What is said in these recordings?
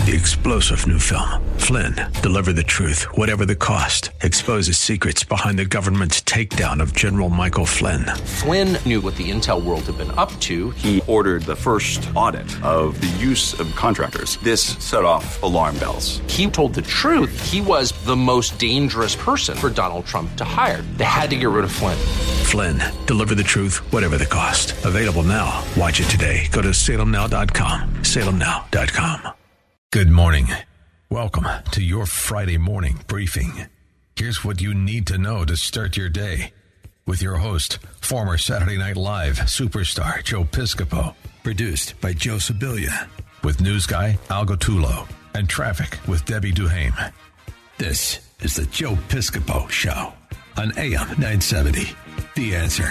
the explosive new film, Flynn, deliver the truth, whatever the cost. Exposes secrets behind the government's takedown of General Michael Flynn. Flynn knew what the intel world had been up to. He ordered the first audit of the use of contractors. This set off alarm bells. He told the truth. He was the most dangerous person for Donald Trump to hire. They had to get rid of Flynn. Flynn, deliver the truth, whatever the cost. Available now. Watch it today. Go to salemnow.com. salemnow.com. Good morning. Welcome to your Friday morning briefing. Here's what you need to know to start your day. With your host, former Saturday Night Live superstar Joe Piscopo. Produced by Joe Sibilia. With news guy Al Gattullo. And traffic with Debbie Duhame. This is the Joe Piscopo Show on AM 970. The Answer.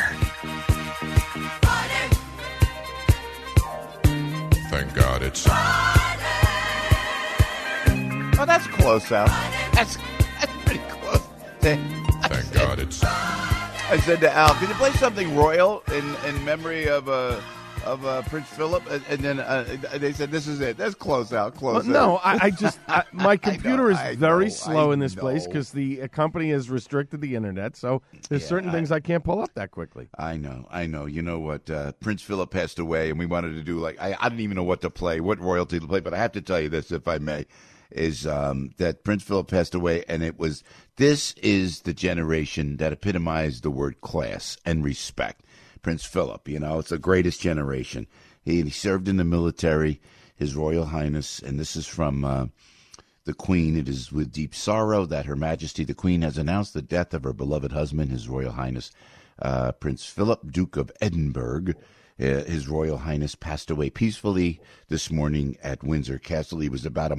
Thank God it's... Oh, that's close, Al. That's pretty close. Thank God it's... I said to Al, can you play something royal in memory of Prince Philip? And then they said, this is it. That's close, Al. Close. No, my computer is very slow in this place because the company has restricted the internet. So there's certain things I can't pull up that quickly. I know. You know what? Prince Philip passed away, and we wanted to do I didn't even know what to play, what royalty to play. But I have to tell you this, if I may, is that Prince Philip passed away, and this is the generation that epitomized the word class and respect. Prince Philip, it's the greatest generation. He served in the military, His Royal Highness, and this is from the Queen. It is with deep sorrow that Her Majesty the Queen has announced the death of her beloved husband, His Royal Highness Prince Philip, Duke of Edinburgh. His Royal Highness passed away peacefully this morning at Windsor Castle. He was about a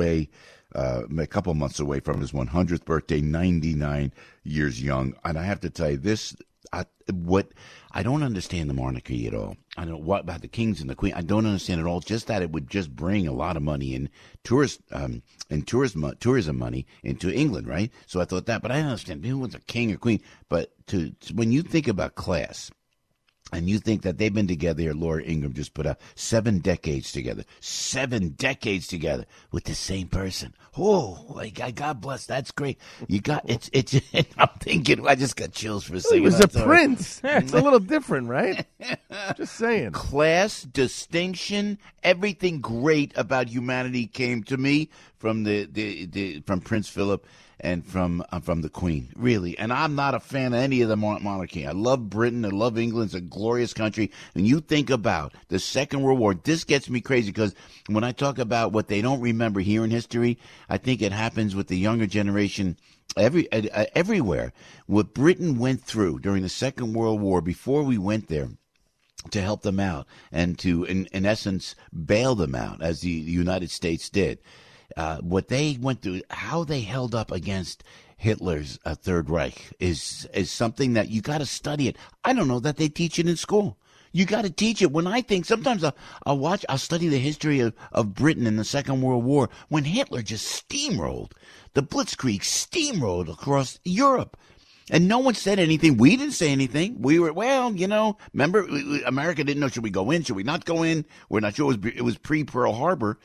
couple months away from his 100th birthday, 99 years young. And I have to tell you this, I don't understand the monarchy at all. I don't know what about the kings and the queen. I don't understand at all. Just that it would just bring a lot of money in tourism money into England, right? So I thought that, but I don't understand who was a king or queen. But when you think about class, and you think that they've been together here, Laura Ingraham just put out 7 decades together. 7 decades together with the same person. Oh, God bless. That's great. You got it's. I'm thinking. I just got chills for a second. He was a prince. It's a little different, right? Just saying. Class, distinction, everything great about humanity came to me from from Prince Philip. And from the Queen, really. And I'm not a fan of any of the monarchy. I love Britain. I love England. It's a glorious country. And you think about the Second World War. This gets me crazy because when I talk about what they don't remember here in history, I think it happens with the younger generation everywhere. What Britain went through during the Second World War before we went there to help them out and to, in essence, bail them out, as the United States did. What they went through, how they held up against Hitler's Third Reich is something that you got to study it. I don't know that they teach it in school. You got to teach it. When I think, sometimes I'll study the history of Britain in the Second World War when Hitler just steamrolled, the Blitzkrieg steamrolled across Europe. And no one said anything. We didn't say anything. We were, remember, America didn't know, should we go in? Should we not go in? We're not sure. It was pre-Pearl Harbor.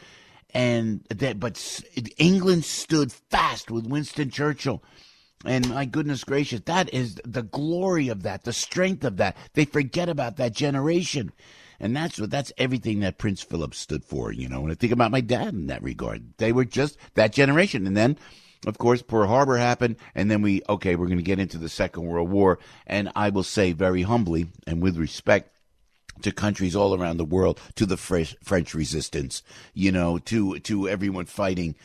But England stood fast with Winston Churchill. And my goodness gracious, that is the glory of that, the strength of that. They forget about that generation. And that's everything that Prince Philip stood for, When I think about my dad in that regard, they were just that generation. And then, of course, Pearl Harbor happened. And then we're going to get into the Second World War. And I will say very humbly and with respect, to countries all around the world, to the French resistance, to everyone fighting,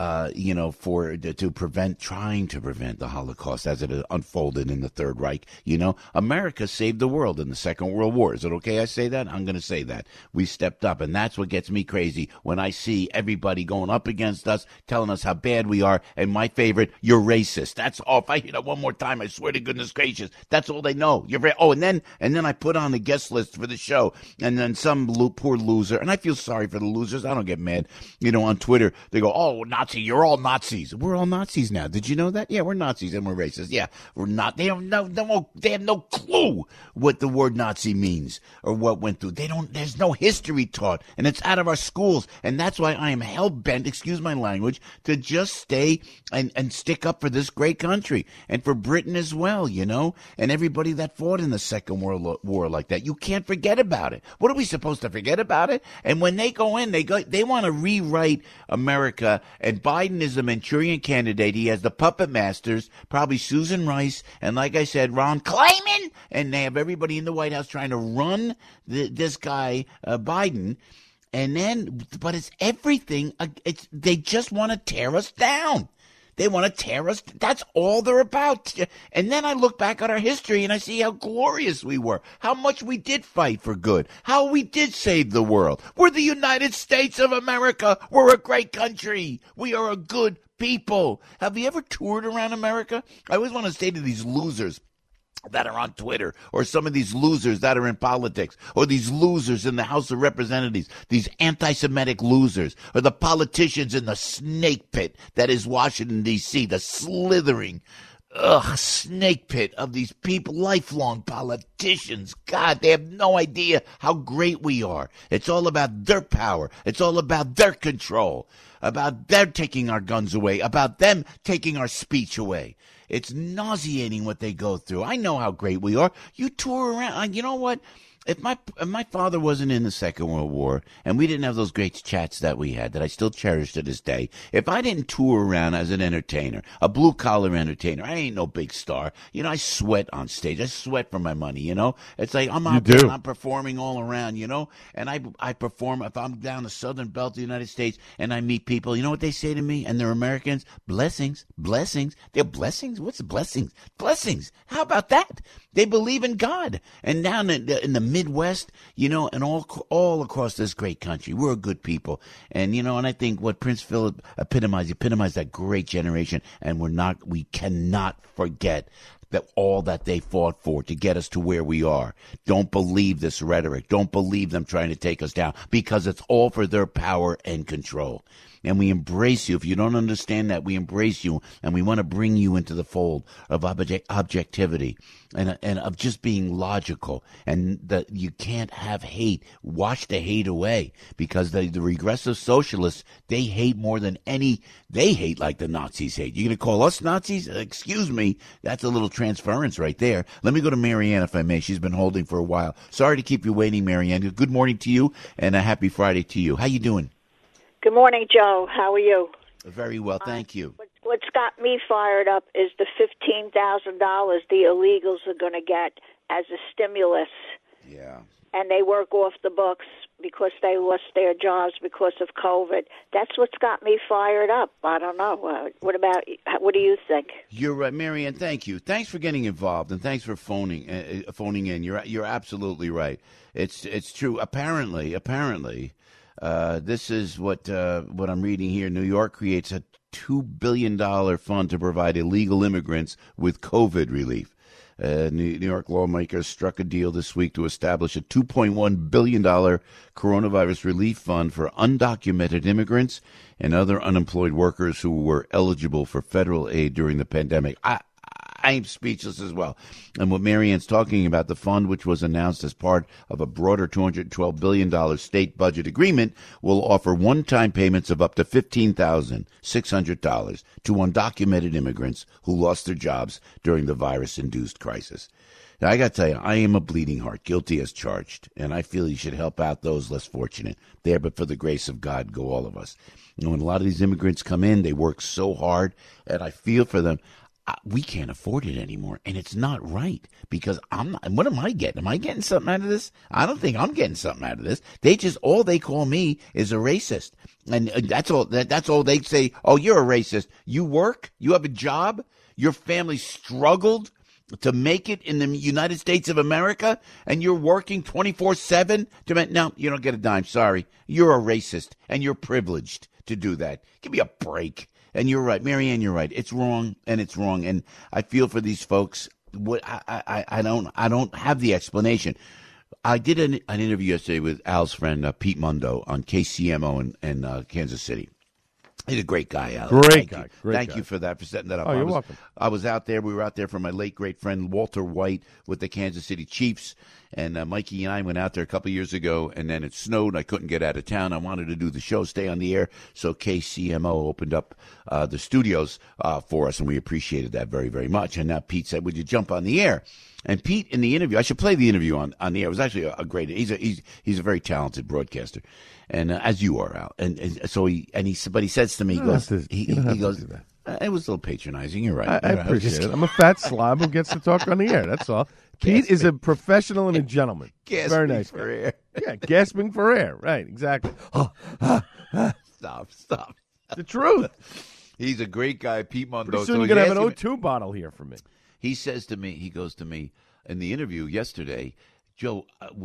trying to prevent the Holocaust as it unfolded in the Third Reich. America saved the world in the Second World War. Is it okay I say that? I'm going to say that. We stepped up, and that's what gets me crazy when I see everybody going up against us, telling us how bad we are, and my favorite, you're racist. That's all. If I hear that one more time, I swear to goodness gracious, that's all they know. And then I put on the guest list for the show, and then some poor loser, and I feel sorry for the losers. I don't get mad. On Twitter, they go, oh, not Nazi. You're all Nazis. We're all Nazis now. Did you know that? Yeah, we're Nazis and we're racist. Yeah, we're not. They have no clue what the word Nazi means or what went through. There's no history taught, and it's out of our schools. And that's why I am hell-bent, excuse my language, to just stay and stick up for this great country and for Britain as well, and everybody that fought in the Second World War like that. You can't forget about it. What are we supposed to forget about it? And when they go in, they want to rewrite America, and Biden is the Manchurian candidate. He has the puppet masters, probably Susan Rice, and like I said, Ron Kleiman, and they have everybody in the White House trying to run this guy, Biden. And then, but it's everything. They just want to tear us down. They want to tear us. That's all they're about. And then I look back at our history and I see how glorious we were, how much we did fight for good, how we did save the world. We're the United States of America. We're a great country. We are a good people. Have you ever toured around America? I always want to say to these losers that are on Twitter, or some of these losers that are in politics, or these losers in the House of Representatives, these anti-Semitic losers, or the politicians in the snake pit that is Washington, D.C., the slithering snake pit of these people, lifelong politicians. God, they have no idea how great we are. It's all about their power. It's all about their control, about their taking our guns away, about them taking our speech away. It's nauseating what they go through. I know how great we are. You tour around. You know what? If my father wasn't in the Second World War and we didn't have those great chats that we had, that I still cherish to this day, if I didn't tour around as an entertainer, a blue-collar entertainer, I ain't no big star. I sweat on stage. I sweat for my money, It's like I'm out there, I'm performing all around, And I perform. If I'm down the southern belt of the United States and I meet people, you know what they say to me? And they're Americans? Blessings, blessings. They're blessings? What's blessings? Blessings. How about that? They believe in God. And down in the Midwest, and all across this great country, we're a good people. And, and I think what Prince Philip epitomized that great generation. And we cannot forget that all that they fought for to get us to where we are. Don't believe this rhetoric. Don't believe them trying to take us down, because it's all for their power and control. And we embrace you. If you don't understand that, we embrace you, and we want to bring you into the fold of objectivity and of just being logical, and that you can't have hate. Wash the hate away, because the regressive socialists, they hate more than they hate like the Nazis hate. You're going to call us Nazis? Excuse me. That's a little transference right there. Let me go to Marianne, if I may. She's been holding for a while. Sorry to keep you waiting, Marianne. Good morning to you, and a happy Friday to you. How you doing? Good morning, Joe. How are you? Very well, thank you. What's got me fired up is the $15,000 the illegals are going to get as a stimulus. Yeah. And they work off the books because they lost their jobs because of COVID. That's what's got me fired up. I don't know. What do you think? You're right, Marianne. Thank you. Thanks for getting involved, and thanks for phoning in. You're absolutely right. It's true. Apparently. This is what I'm reading here. New York creates a $2 billion fund to provide illegal immigrants with COVID relief. New York lawmakers struck a deal this week to establish a $2.1 billion coronavirus relief fund for undocumented immigrants and other unemployed workers who were eligible for federal aid during the pandemic. I'm speechless as well. And what Marianne's talking about, the fund, which was announced as part of a broader $212 billion state budget agreement, will offer one-time payments of up to $15,600 to undocumented immigrants who lost their jobs during the virus-induced crisis. Now, I got to tell you, I am a bleeding heart, guilty as charged, and I feel you should help out those less fortunate. There, but for the grace of God, go all of us. When a lot of these immigrants come in, they work so hard, and I feel for them. We can't afford it anymore, and it's not right, because what am I getting? Am I getting something out of this? I don't think I'm getting something out of this. All they call me is a racist, and that's all they say. Oh, you're a racist. You work, you have a job, your family struggled to make it in the United States of America, and you're working 24/7 to make. No, you don't get a dime. Sorry, you're a racist, and you're privileged to do that. Give me a break. And you're right, Marianne, you're right. It's wrong, and it's wrong. And I feel for these folks. I don't have the explanation. I did an interview yesterday with Al's friend, Pete Mundo, on KCMO in Kansas City. He's a great guy, Al. Great guy. Thank you for that, for setting that up. Oh, you're welcome. I was out there. We were out there for my late great friend Walter White with the Kansas City Chiefs. And Mikey and I went out there a couple years ago, and then it snowed. I couldn't get out of town. I wanted to do the show, stay on the air. So KCMO opened up the studios for us, and we appreciated that very, very much. And now Pete said, would you jump on the air? And Pete, in the interview, I should play the interview on the air. It was actually a great. He's a very talented broadcaster, and as you are, Al. And so he says to me, he goes, it was a little patronizing. You're right. I appreciate it. I'm a fat slob who gets to talk on the air. That's all. Pete is a professional and a gentleman. Very nice. For air. Yeah, gasping for air. Right, exactly. Stop. The truth. He's a great guy, Pete Mondo. Pretty soon you're going to have an O2 bottle here for me. He says to me, he goes to me in the interview yesterday, Joe,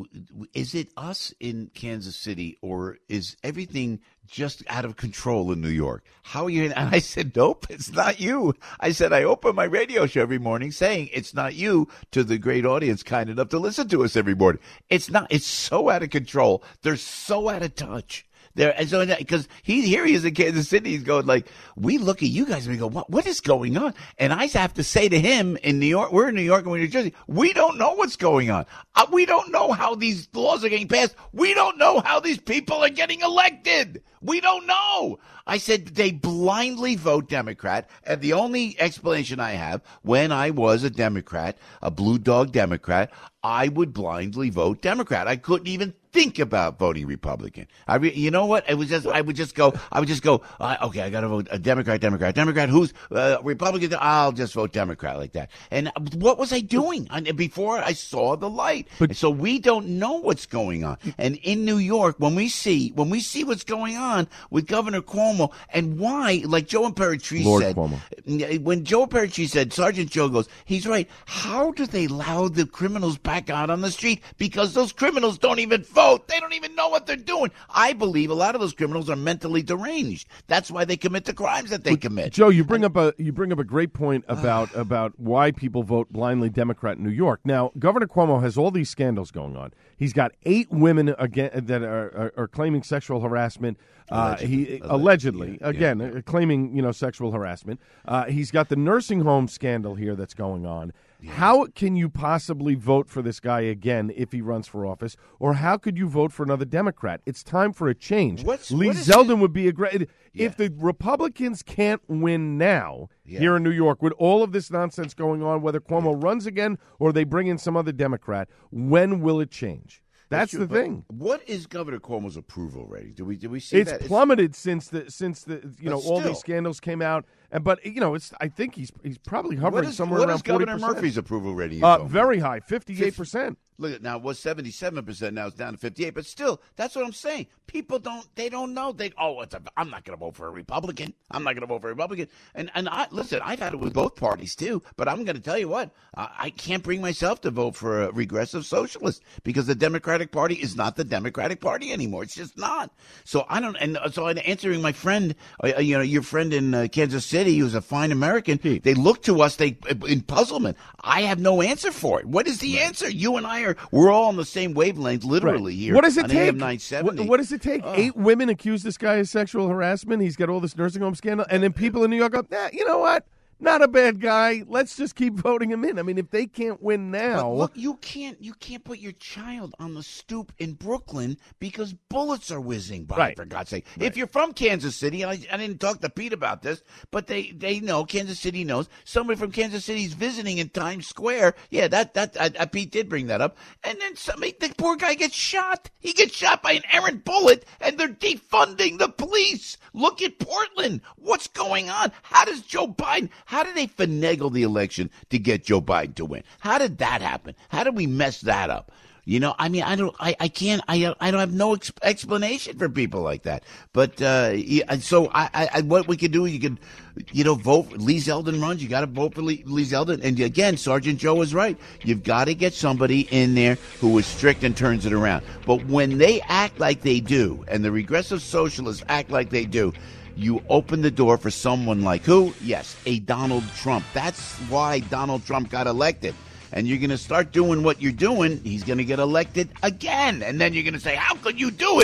is it us in Kansas City or is everything just out of control in New York? How are you? And I said, nope, it's not you. I said, I open my radio show every morning saying it's not you to the great audience kind enough to listen to us every morning. It's not. It's so out of control. They're so out of touch. Because he is in Kansas City, he's going like, we look at you guys and we go, what is going on? And I have to say to him in New York, we're in New York and we're in New Jersey, we don't know what's going on. We don't know how these laws are getting passed. We don't know how these people are getting elected. We don't know. I said they blindly vote Democrat, and the only explanation I have, when I was a Democrat, a blue dog Democrat, I would blindly vote Democrat. I couldn't even think about voting Republican. You know what? I would just go, okay, I got to vote a Democrat. Who's Republican? I'll just vote Democrat like that. And what was I doing before I saw the light? So we don't know what's going on. And in New York, when we see what's going on with Governor Cuomo and why, like Joe Imperatrice said, Cuomo. When Joe Imperatrice said, Sergeant Joe goes, he's right. How do they allow the criminals back out on the street? Because those criminals don't even vote. They don't even know what they're doing. I believe a lot of those criminals are mentally deranged. That's why they commit the crimes that they commit. Joe, you bring up a great point about why people vote blindly Democrat in New York. Now, Governor Cuomo has all these scandals going on. He's got 8 women again that are claiming sexual harassment. Allegedly, claiming sexual harassment. He's got the nursing home scandal here that's going on. Yeah. How can you possibly vote for this guy again if he runs for office? Or how could you vote for another Democrat? It's time for a change. Lee Zeldin would be a great... Yeah. If the Republicans can't win now here in New York with all of this nonsense going on, whether Cuomo runs again or they bring in some other Democrat, when will it change? That's the thing. What is Governor Cuomo's approval rating? Do we see that? It's plummeted since all these scandals came out. But I think he's probably hovering somewhere around 40%. What is Governor Murphy's approval rating? Very high, 58%. Look, now it was 77%. Now it's down to 58. But still, that's what I'm saying. People don't know. I'm not going to vote for a Republican. I'm not going to vote for a Republican. And listen, I've had it with both parties too. But I'm going to tell you what, I can't bring myself to vote for a regressive socialist because the Democratic Party is not the Democratic Party anymore. It's just not. So I don't. And so in answering my friend, your friend in Kansas City, who's a fine American, they look to us in puzzlement. I have no answer for it. What is the answer? You and I we're all on the same wavelength, literally here. What does it on take? AM 970. What does it take? 8 women accuse this guy of sexual harassment. He's got all this nursing home scandal, and then people in New York go, you know what? Not a bad guy. Let's just keep voting him in. I mean, if they can't win now, but look, you can't put your child on the stoop in Brooklyn because bullets are whizzing by. Right. For God's sake, if you're from Kansas City, and I didn't talk to Pete about this, but they know, Kansas City knows, somebody from Kansas City is visiting in Times Square. Yeah, that Pete did bring that up, and then the poor guy gets shot. He gets shot by an errant bullet, and they're defunding the police. Look at Portland. What's going on? How does Joe Biden? How did they finagle the election to get Joe Biden to win? How did that happen? How did we mess that up? I mean, I don't have no explanation for people like that. But, so what we could do, you could, vote for Lee Zeldin runs. You got to vote for Lee Zeldin. And again, Sergeant Joe is right. You've got to get somebody in there who is strict and turns it around. But when they act like they do, and the regressive socialists act like they do, you open the door for someone like who? Yes, a Donald Trump. That's why Donald Trump got elected. And you're going to start doing what you're doing, he's going to get elected again. And then you're going to say, how could you do it?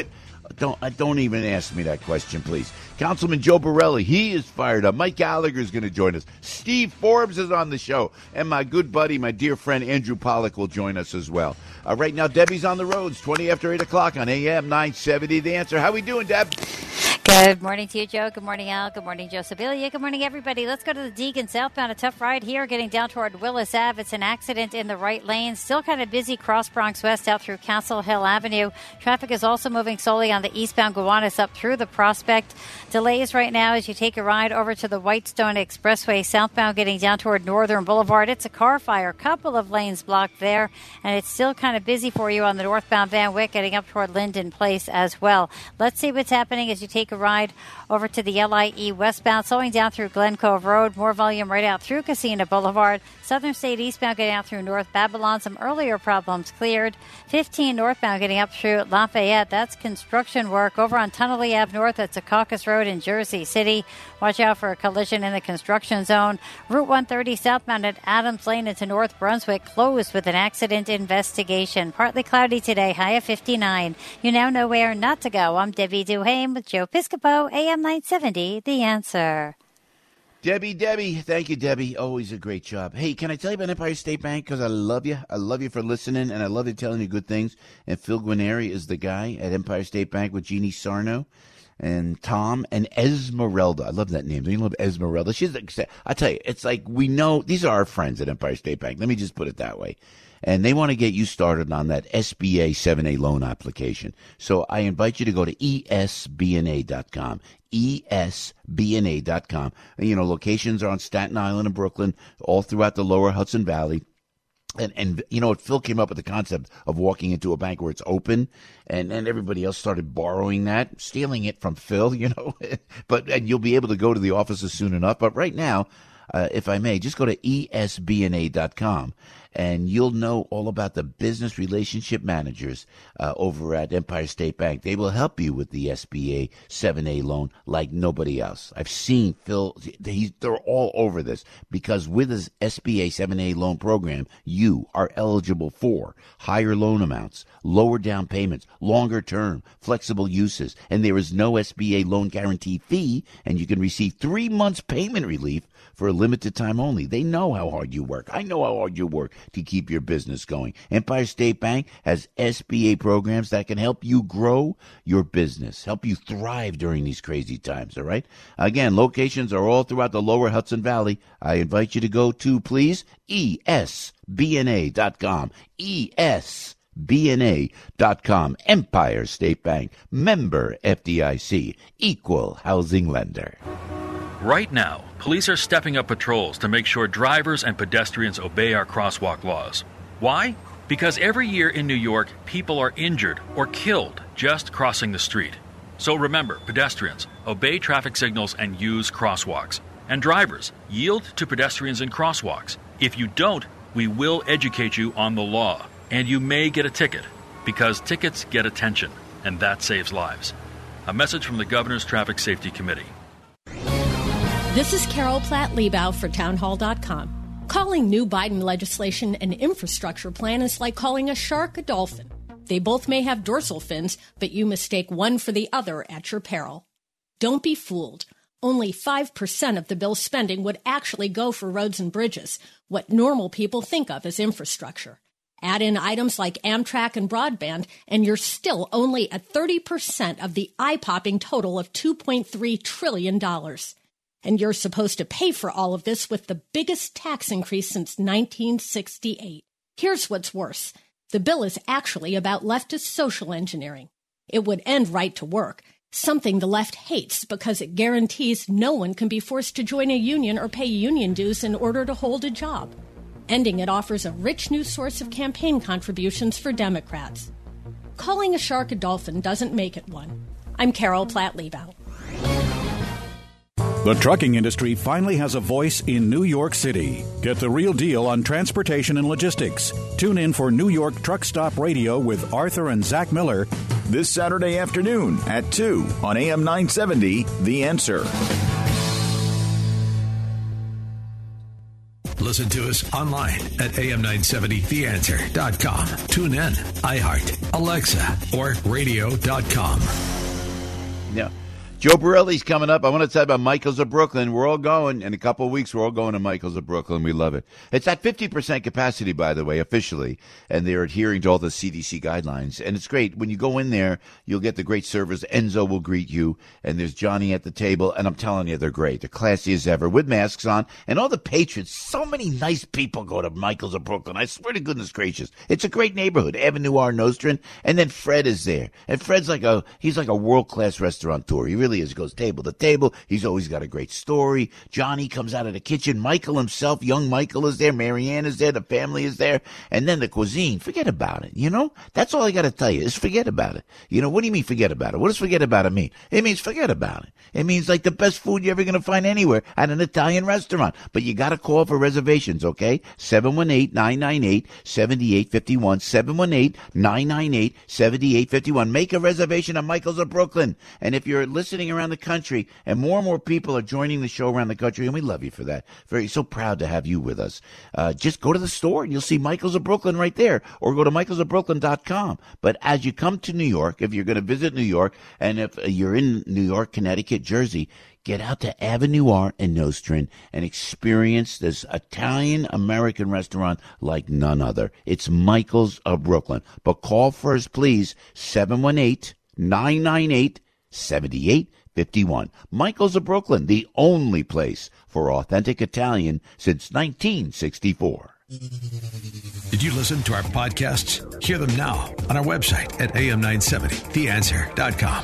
Don't even ask me that question, please. Councilman Joe Borelli, he is fired up. Mike Gallagher is going to join us. Steve Forbes is on the show. And my good buddy, my dear friend Andrew Pollack will join us as well. Right now, Debbie's on the roads, 20 after 8 o'clock on AM 970. The Answer. How we doing, Deb? Good morning to you, Joe. Good morning, Al. Good morning, Joe Sibilia. Good morning, everybody. Let's go to the Deegan southbound. A tough ride here getting down toward Willis Ave. It's an accident in the right lane. Still kind of busy cross Bronx West out through Castle Hill Avenue. Traffic is also moving slowly on the eastbound Gowanus up through the Prospect. Delays right now as you take a ride over to the Whitestone Expressway southbound getting down toward Northern Boulevard. It's a car fire. Couple of lanes blocked there. And it's still kind of busy for you on the northbound Van Wyck getting up toward Linden Place as well. Let's see what's happening as you take a ride over to the LIE westbound, slowing down through Glen Cove Road. More volume right out through Casino Boulevard. Southern State eastbound getting out through North Babylon. Some earlier problems cleared. 15 northbound getting up through Lafayette. That's construction work. Over on Tunnelly Ave North at Secaucus Road in Jersey City. Watch out for a collision in the construction zone. Route 130 southbound at Adams Lane into North Brunswick closed with an accident investigation. Partly cloudy today, high of 59. You now know where not to go. I'm Debbie Duhame with Joe Piscopo, AM 970, The Answer. Debbie, thank you, Debbie. Always a great job. Hey, can I tell you about Empire State Bank? Because I love you. I love you for listening, and I love you telling you good things. And Phil Guarneri is the guy at Empire State Bank with Jeannie Sarno and Tom and Esmeralda. I love that name. Don't you love Esmeralda? I tell you, it's like we know these are our friends at Empire State Bank. Let me just put it that way. And they want to get you started on that SBA 7A loan application. So I invite you to go to esbna.com. esbna.com. You know, locations are on Staten Island and Brooklyn, all throughout the lower Hudson Valley. And you know, Phil came up with the concept of walking into a bank where it's open, and everybody else started borrowing that, stealing it from Phil, you know. And you'll be able to go to the offices soon enough. But right now, if I may, just go to esbna.com. And you'll know all about the business relationship managers over at Empire State Bank. They will help you with the SBA 7A loan like nobody else. I've seen Phil, they're all over this because with his SBA 7A loan program, you are eligible for higher loan amounts, lower down payments, longer term, flexible uses, and there is no SBA loan guarantee fee, and you can receive 3 months payment relief for a limited time only. They know how hard you work. I know how hard you work to keep your business going. Empire State Bank has SBA programs that can help you grow your business, help you thrive during these crazy times, all right? Again, locations are all throughout the lower Hudson Valley. I invite you to go to, please, esbna.com. esbna.com. Empire State Bank, member FDIC, equal housing lender. Right now, police are stepping up patrols to make sure drivers and pedestrians obey our crosswalk laws. Why? Because every year in New York, people are injured or killed just crossing the street. So remember, pedestrians, obey traffic signals and use crosswalks. And drivers, yield to pedestrians in crosswalks. If you don't, we will educate you on the law. And you may get a ticket, because tickets get attention, and that saves lives. A message from the Governor's Traffic Safety Committee. This is Carol Platt-Liebau for Townhall.com. Calling new Biden legislation an infrastructure plan is like calling a shark a dolphin. They both may have dorsal fins, but you mistake one for the other at your peril. Don't be fooled. Only 5% of the bill's spending would actually go for roads and bridges, what normal people think of as infrastructure. Add in items like Amtrak and broadband, and you're still only at 30% of the eye-popping total of $2.3 trillion. And you're supposed to pay for all of this with the biggest tax increase since 1968. Here's what's worse. The bill is actually about leftist social engineering. It would end right to work, something the left hates because it guarantees no one can be forced to join a union or pay union dues in order to hold a job. Ending it offers a rich new source of campaign contributions for Democrats. Calling a shark a dolphin doesn't make it one. I'm Carol Platt-Liebau. The trucking industry finally has a voice in New York City. Get the real deal on transportation and logistics. Tune in for New York Truck Stop Radio with Arthur and Zach Miller this Saturday afternoon at 2 on AM 970, The Answer. Listen to us online at am970theanswer.com. Tune in, iHeart, Alexa, or radio.com. Yeah. Joe Borelli's coming up. I want to tell you about Michael's of Brooklyn. We're all going. In a couple of weeks, we're all going to Michael's of Brooklyn. We love it. It's at 50% capacity, by the way, officially. And they're adhering to all the CDC guidelines. And it's great. When you go in there, you'll get the great servers. Enzo will greet you. And there's Johnny at the table. And I'm telling you, they're great. They're classy as ever with masks on. And all the patrons, so many nice people go to Michael's of Brooklyn. I swear to goodness gracious. It's a great neighborhood. Avenue R. Nostrand. And then Fred is there. And Fred's he's like a world-class restaurateur. He really is. He goes table to table. He's always got a great story. Johnny comes out of the kitchen. Michael himself, young Michael, is there. Marianne is there. The family is there. And then the cuisine. Forget about it. You know, that's all I got to tell you is forget about it. You know, what do you mean forget about it? What does forget about it mean? It means forget about it. It means like the best food you're ever going to find anywhere at an Italian restaurant. But you got to call for reservations, okay? 718-998-7851. 718-998-7851. Make a reservation at Michael's of Brooklyn. And if you're listening around the country, and more people are joining the show around the country, and we love you for that. So proud to have you with us. Just go to the store and you'll see Michael's of Brooklyn right there, or go to michaelsofbrooklyn.com. But as you come to New York, if you're going to visit New York, and if you're in New York, Connecticut, Jersey, get out to Avenue R and Nostrand and experience this Italian-American restaurant like none other. It's Michael's of Brooklyn. But call first, please, 718-998-7851. Michael's of Brooklyn, the only place for authentic Italian since 1964. Did you listen to our podcasts? Hear them now on our website at am970theanswer.com.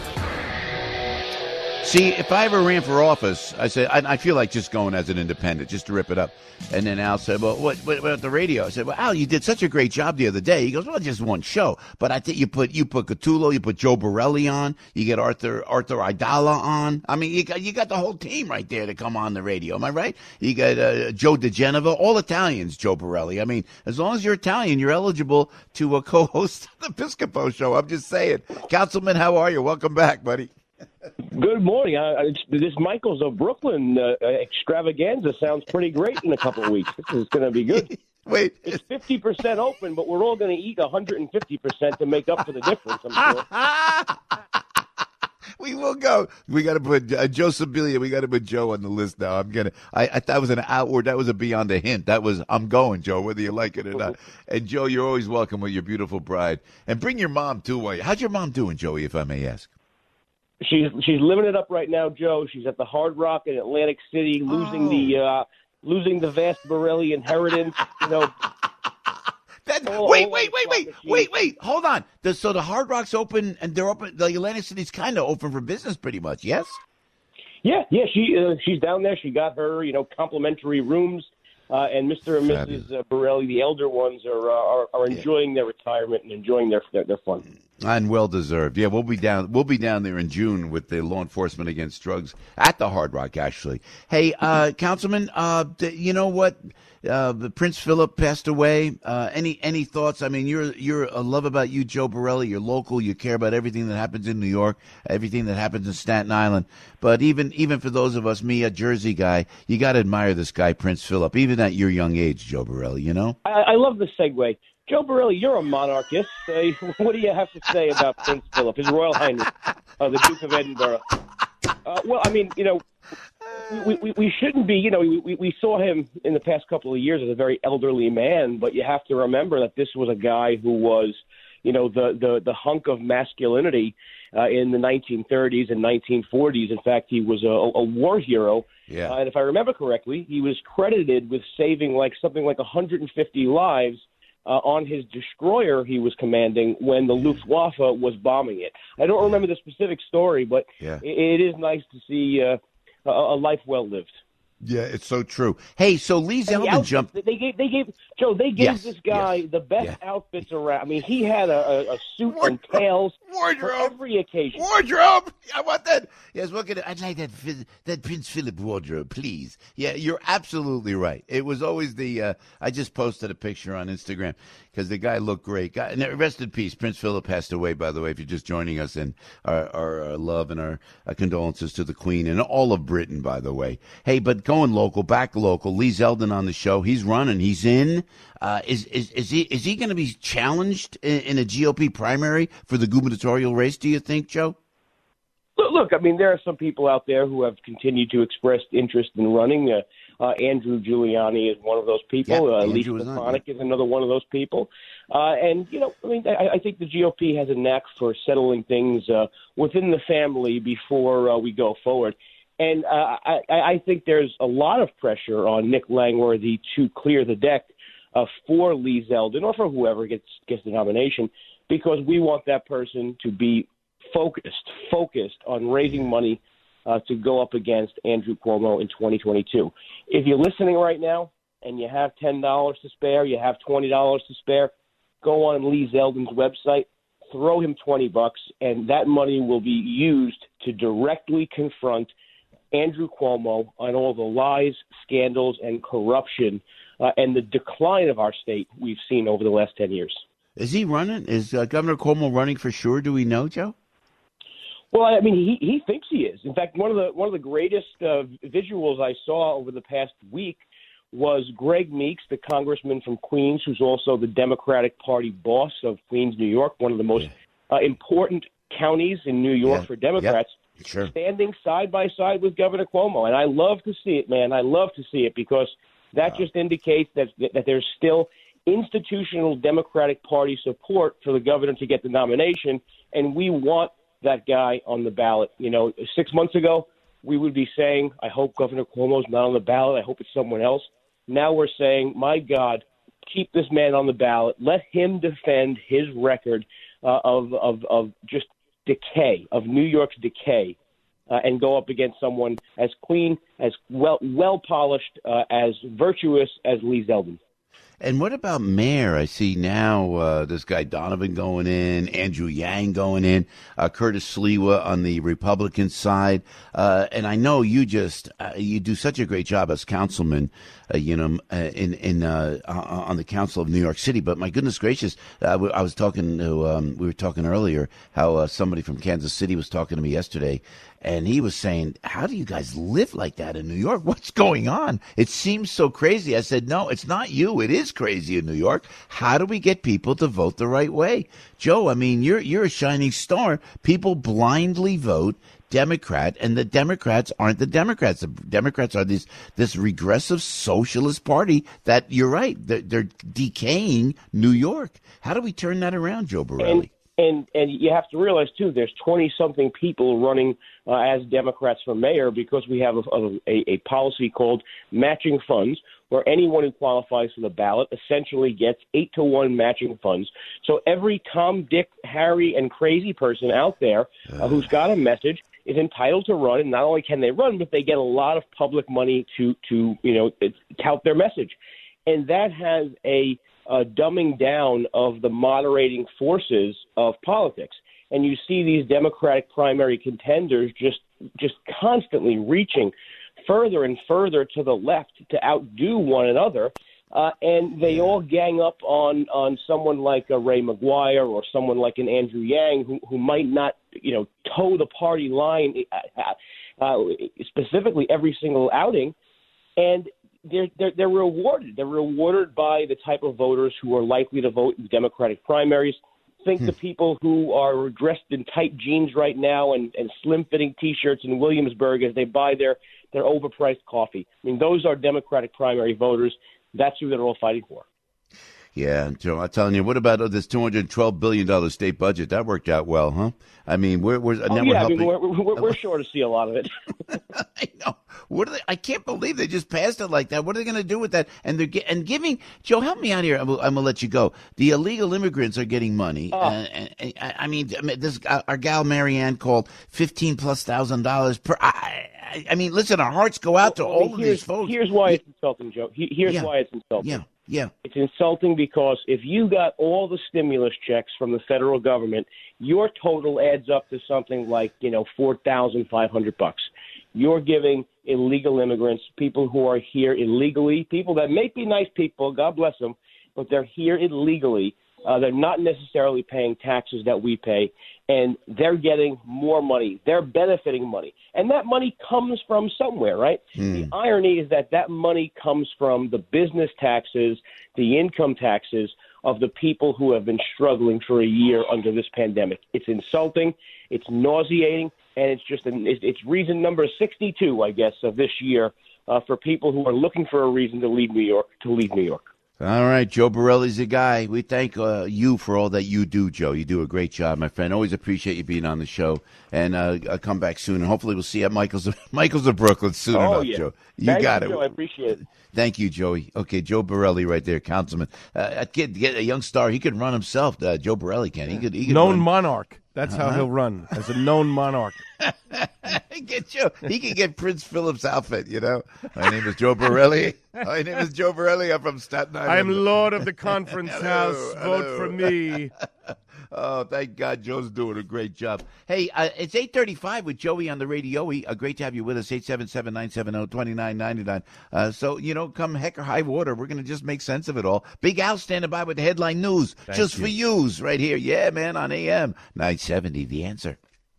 See, if I ever ran for office, I feel like just going as an independent, just to rip it up. And then Al said, well, what about the radio? I said, well, Al, you did such a great job the other day. He goes, well, just one show. But I think you put Cthulhu, you put Joe Borelli on, you get Arthur Aidala on. I mean, you got the whole team right there to come on the radio. Am I right? You got Joe DeGenova, all Italians, Joe Borelli. I mean, as long as you're Italian, you're eligible to co-host the Piscopo show. I'm just saying. Councilman, how are you? Welcome back, buddy. Good morning. This Michael's of Brooklyn extravaganza sounds pretty great in a couple of weeks. This is going to be good. Wait. It's 50% open, but we're all going to eat 150% to make up for the difference, I'm sure. We will go. We got to put Joe Sibilia. We got to put Joe on the list now. I that was an outward. That was a beyond a hint. That was, I'm going, Joe, whether you like it or not. And Joe, you're always welcome with your beautiful bride. And bring your mom too. How's your mom doing, Joey, if I may ask? She's living it up right now, Joe. She's at the Hard Rock in Atlantic City, losing the vast Borelli inheritance. You know. Wait! Hold on. So the Hard Rock's open, and they're open. The Atlantic City's kind of open for business, pretty much. Yes. Yeah. She's down there. She got her, complimentary rooms, and Mr. and Mrs. Borelli, the elder ones, are enjoying their retirement and enjoying their fun. And well deserved. Yeah, we'll be down there in June with the law enforcement against drugs at the Hard Rock, actually. Hey, Councilman, you know what? Prince Philip passed away. Any thoughts? I mean, you're a love about you, Joe Borelli. You're local. You care about everything that happens in New York, everything that happens in Staten Island. But even for those of us, me, a Jersey guy, you got to admire this guy, Prince Philip, even at your young age, Joe Borelli, you know? I love the segue. Joe Borelli, you're a monarchist. What do you have to say about Prince Philip, His Royal Highness, the Duke of Edinburgh? Well, I mean, we shouldn't be, we saw him in the past couple of years as a very elderly man, but you have to remember that this was a guy who was, the hunk of masculinity in the 1930s and 1940s. In fact, he was a war hero. Yeah. And if I remember correctly, he was credited with saving something like 150 lives on his destroyer he was commanding when the Luftwaffe was bombing it. I don't remember the specific story, but it is nice to see a life well lived. Yeah, it's so true. Hey, so Lee Zeldin jumped. They gave this guy the best outfits around. I mean, he had a suit and tails for every occasion. Wardrobe. I want that. Yes, I'd like that Prince Philip wardrobe, please. Yeah, you're absolutely right. It was always the. I just posted a picture on Instagram because the guy looked great. And rest in peace. Prince Philip passed away, by the way, if you're just joining us, and our love and our condolences to the Queen and all of Britain, by the way. Hey, but going local, back local, Lee Zeldin on the show. He's running. He's in. Is he going to be challenged in a GOP primary for the gubernatorial race, do you think, Joe? Look, I mean, there are some people out there who have continued to express interest in running. Andrew Giuliani is one of those people. Lisa Stefanik is another one of those people. And, you know, I mean, I think the GOP has a knack for settling things within the family before we go forward. And I think there's a lot of pressure on Nick Langworthy to clear the deck for Lee Zeldin or for whoever gets the nomination, because we want that person to be focused on raising money to go up against Andrew Cuomo in 2022. If you're listening right now and you have $10 to spare, you have $20 to spare, go on Lee Zeldin's website, throw him $20, and that money will be used to directly confront Andrew Cuomo on all the lies, scandals, and corruption and the decline of our state we've seen over the last 10 years. Is he running? Is Governor Cuomo running for sure? Do we know, Joe? Well, I mean, he thinks he is. In fact, one of the greatest visuals I saw over the past week was Greg Meeks, the congressman from Queens, who's also the Democratic Party boss of Queens, New York, one of the most important counties in New York for Democrats, standing side by side with Governor Cuomo. And I love to see it, man. I love to see it, because that just indicates that there's still institutional Democratic Party support for the governor to get the nomination, and we want that guy on the ballot. You know, 6 months ago, we would be saying, I hope Governor Cuomo's not on the ballot. I hope it's someone else. Now we're saying, my God, keep this man on the ballot. Let him defend his record of just decay, of New York's decay, and go up against someone as clean, as well-polished, as virtuous as Lee Zeldin. And what about mayor? I see now this guy Donovan going in, Andrew Yang going in, Curtis Sliwa on the Republican side. And I know you you do such a great job as councilman, on the Council of New York City. But my goodness gracious, I was talking to, we were talking earlier how somebody from Kansas City was talking to me yesterday. And he was saying, how do you guys live like that in New York? What's going on? It seems so crazy. I said, no, it's not you. It is crazy in New York. How do we get people to vote the right way? Joe, I mean, you're a shining star. People blindly vote Democrat, and the Democrats aren't the Democrats. The Democrats are this regressive socialist party that, you're right, they're decaying New York. How do we turn that around, Joe Borelli? And you have to realize, too, there's 20-something people running as Democrats for mayor, because we have a policy called matching funds, where anyone who qualifies for the ballot essentially gets 8-to-1 matching funds. So every Tom, Dick, Harry, and crazy person out there who's got a message is entitled to run. And not only can they run, but they get a lot of public money to tout their message. And that has a dumbing down of the moderating forces of politics. And you see these Democratic primary contenders just constantly reaching further and further to the left to outdo one another. And they all gang up on someone like a Ray McGuire or someone like an Andrew Yang who might not, toe the party line specifically every single outing. And they're rewarded. They're rewarded by the type of voters who are likely to vote in Democratic primaries. Think the people who are dressed in tight jeans right now and slim-fitting T-shirts in Williamsburg as they buy their overpriced coffee. I mean, those are Democratic primary voters. That's who they're all fighting for. Yeah, Joe, I'm telling you, what about this $212 billion state budget? That worked out well, huh? I mean, we're sure to see a lot of it. I know. I can't believe they just passed it like that. What are they going to do with that? And they're giving Joe, help me out here. I'm going to let you go. The illegal immigrants are getting money. I mean, this our gal Marianne called $15,000+ per. I mean, listen, our hearts go out to all of these folks. Here's why it's insulting, Joe. Here's why it's insulting. Yeah. It's insulting because if you got all the stimulus checks from the federal government, your total adds up to something like, $4,500. You're giving illegal immigrants, people who are here illegally, people that may be nice people, God bless them, but they're here illegally. They're not necessarily paying taxes that we pay, and they're getting more money. They're benefiting money. And that money comes from somewhere, right? The irony is that money comes from the business taxes, the income taxes of the people who have been struggling for a year under this pandemic. It's insulting. It's nauseating. and it's reason number 62, I guess, of this year for people who are looking for a reason to leave New York. All right, Joe Borelli's the guy. We thank you for all that you do, Joe. You do a great job, my friend. Always appreciate you being on the show. And I'll come back soon. And hopefully we'll see you at Michael's of Brooklyn soon enough, yeah. Joe. Thank got you, it. Joe. I appreciate it. Thank you, Joey. Okay, Joe Borelli right there, councilman. Get a young star. He could run himself. Joe Borelli can. He could known run. Monarch. That's how he'll run, as a known monarch. He can get Prince Philip's outfit, you know. My name is Joe Borelli. I'm from Staten Island. I am Lord of the Conference House. Vote for me. Oh, thank God Joe's doing a great job. Hey, it's 8:35 with Joey on the radio. Great to have you with us, 877-970-2999. So, come heck or high water, we're going to just make sense of it all. Big Al standing by with the headline news, for yous right here. Yeah, man, on AM 970, The Answer.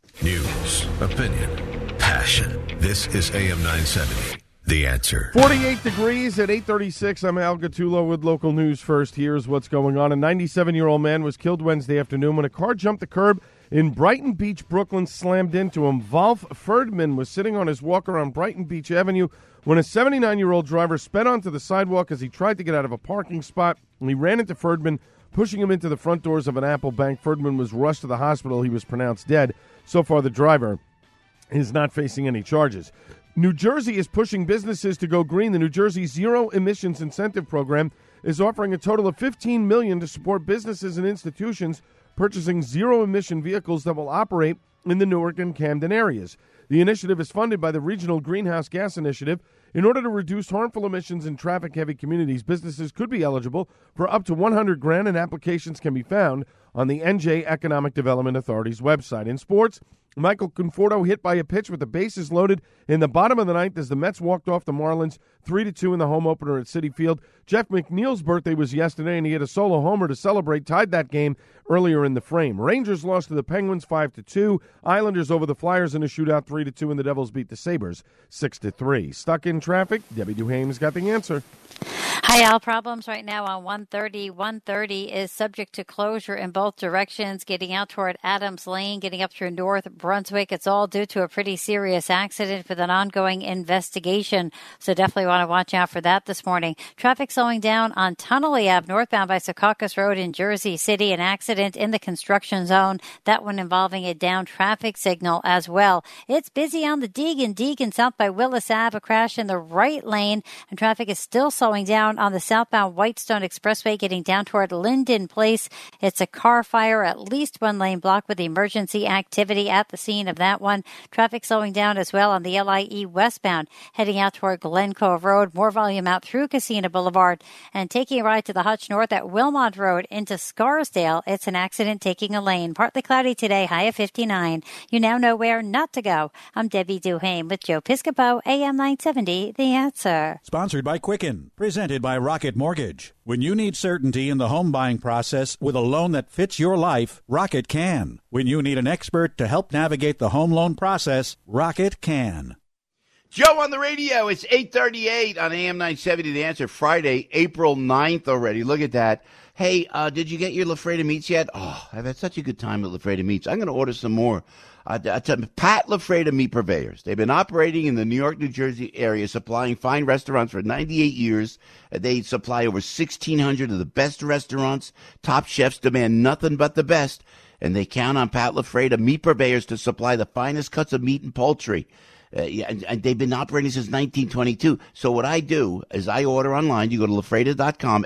News, opinion, passion. This is AM 970. The Answer. 48 degrees at 8:36. I'm Al Gattullo with local news first. Here's what's going on. A 97-year-old man was killed Wednesday afternoon when a car jumped the curb in Brighton Beach, Brooklyn, slammed into him. Wolf Ferdman was sitting on his walker on Brighton Beach Avenue when a 79-year-old driver sped onto the sidewalk as he tried to get out of a parking spot. He ran into Ferdman, pushing him into the front doors of an Apple bank. Ferdman was rushed to the hospital. He was pronounced dead. So far, the driver is not facing any charges. New Jersey is pushing businesses to go green. The New Jersey Zero Emissions Incentive Program is offering a total of $15 million to support businesses and institutions purchasing zero-emission vehicles that will operate in the Newark and Camden areas. The initiative is funded by the Regional Greenhouse Gas Initiative. In order to reduce harmful emissions in traffic-heavy communities, businesses could be eligible for up to $100,000, and applications can be found on the NJ Economic Development Authority's website. In sports, Michael Conforto hit by a pitch with the bases loaded in the bottom of the ninth as the Mets walked off the Marlins 3-2 in the home opener at Citi Field. Jeff McNeil's birthday was yesterday, and he hit a solo homer to celebrate, tied that game earlier in the frame. Rangers lost to the Penguins 5-2. Islanders over the Flyers in a shootout 3-2, and the Devils beat the Sabres 6-3. Stuck in traffic? Debbie Duhame's got the answer. Hi, Al. Problems right now on 130. 130 is subject to closure in both directions, getting out toward Adams Lane, getting up through North Brunswick. It's all due to a pretty serious accident with an ongoing investigation, so definitely want to watch out for that this morning. Traffic slowing down on Tunnelly Ave, northbound by Secaucus Road in Jersey City. An accident in the construction zone, that one involving a down traffic signal as well. It's busy on the Deegan south by Willis Ave, a crash in the right lane, and traffic is still slowing down on the southbound Whitestone Expressway, getting down toward Linden Place. It's a car fire, at least one lane blocked with emergency activity at the scene of that one. Traffic slowing down as well on the LIE westbound, heading out toward Glen Cove Road. More volume out through Casino Boulevard, and taking a ride to the Hutch North at Wilmot Road into Scarsdale. It's an accident taking a lane. Partly cloudy today, high of 59. You now know where not to go. I'm Debbie Duhame with Joe Piscopo, AM 970, The Answer. Sponsored by Quicken, presented by Rocket Mortgage. When you need certainty in the home buying process with a loan that fits your life, Rocket can. When you need an expert to help navigate the home loan process, Rocket can. Joe on the radio. It's 8:38 on AM 970. The Answer. Friday, April 9th already. Look at that. Hey, did you get your LaFreda meats yet? Oh, I've had such a good time at LaFreda meats. I'm going to order some more. Pat LaFreda Meat Purveyors. They've been operating in the New York, New Jersey area, supplying fine restaurants for 98 years. They supply over 1,600 of the best restaurants. Top chefs demand nothing but the best, and they count on Pat LaFreda Meat Purveyors to supply the finest cuts of meat and poultry. And they've been operating since 1922. So what I do is I order online. You go to LaFreda.com,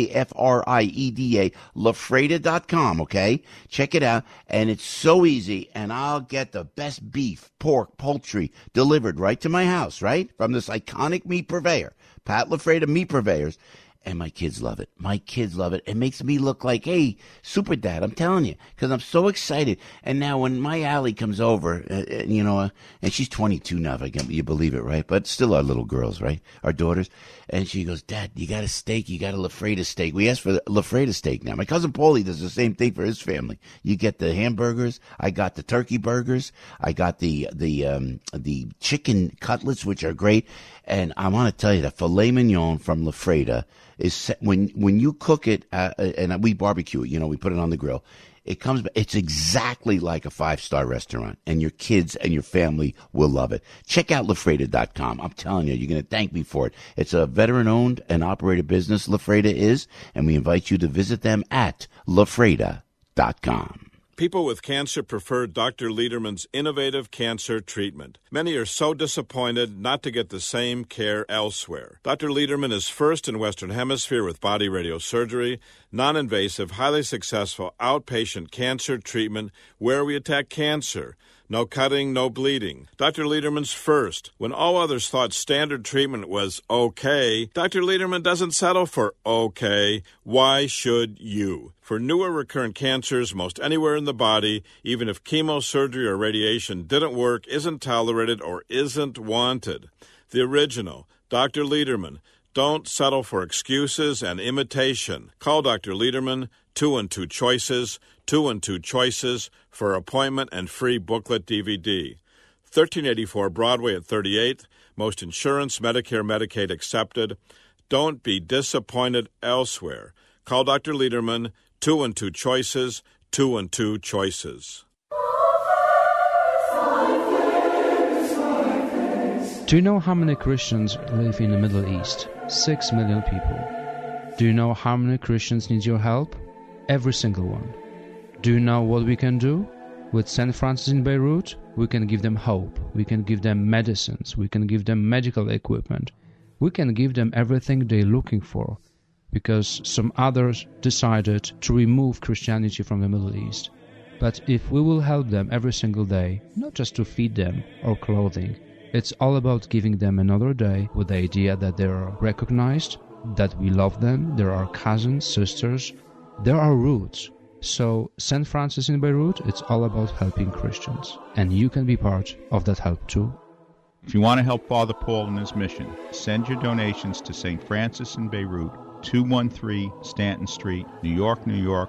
LaFreda, LaFreda.com, okay? Check it out. And it's so easy. And I'll get the best beef, pork, poultry delivered right to my house, right? From this iconic meat purveyor, Pat LaFreda Meat Purveyors. And my kids love it. My kids love it. It makes me look like, hey, super dad, I'm telling you, because I'm so excited. And now when my Allie comes over, and she's 22 now, if you believe it, right? But still our little girls, right? Our daughters. And she goes, Dad, you got a steak? You got a LaFreda steak? We asked for the LaFreda steak now. My cousin Paulie does the same thing for his family. You get the hamburgers. I got the turkey burgers. I got the chicken cutlets, which are great. And I want to tell you that filet mignon from LaFreda is when you cook it, and we barbecue it, we put it on the grill. It's exactly like a 5-star restaurant, and your kids and your family will love it. Check out LaFreda.com. I'm telling you, you're going to thank me for it. It's a veteran-owned and operated business, LaFreda is, and we invite you to visit them at LaFreda.com. People with cancer prefer Dr. Lederman's innovative cancer treatment. Many are so disappointed not to get the same care elsewhere. Dr. Lederman is first in Western Hemisphere with body radiosurgery, non-invasive, highly successful outpatient cancer treatment where we attack cancer. No cutting, no bleeding. Dr. Lederman's first. When all others thought standard treatment was okay, Dr. Lederman doesn't settle for okay. Why should you? For newer recurrent cancers most anywhere in the body, even if chemosurgery or radiation didn't work, isn't tolerated, or isn't wanted. The original, Dr. Lederman. Don't settle for excuses and imitation. Call Dr. Lederman, 212-CHOICES, 212-CHOICES, for appointment and free booklet DVD. 1384 Broadway at 38th. Most insurance, Medicare, Medicaid accepted. Don't be disappointed elsewhere. Call Dr. Lederman, 212-CHOICES, 212-CHOICES. Do you know how many Christians live in the Middle East? 6 million people. Do you know how many Christians need your help? Every single one. Do you know what we can do? With St. Francis in Beirut, we can give them hope. We can give them medicines. We can give them medical equipment. We can give them everything they're looking for, because some others decided to remove Christianity from the Middle East. But if we will help them every single day, not just to feed them or clothing, it's all about giving them another day with the idea that they are recognized, that we love them, they're our cousins, sisters, they're our roots. So St. Francis in Beirut, it's all about helping Christians. And you can be part of that help too. If you want to help Father Paul in his mission, send your donations to St. Francis in Beirut, 213 Stanton Street, New York, New York,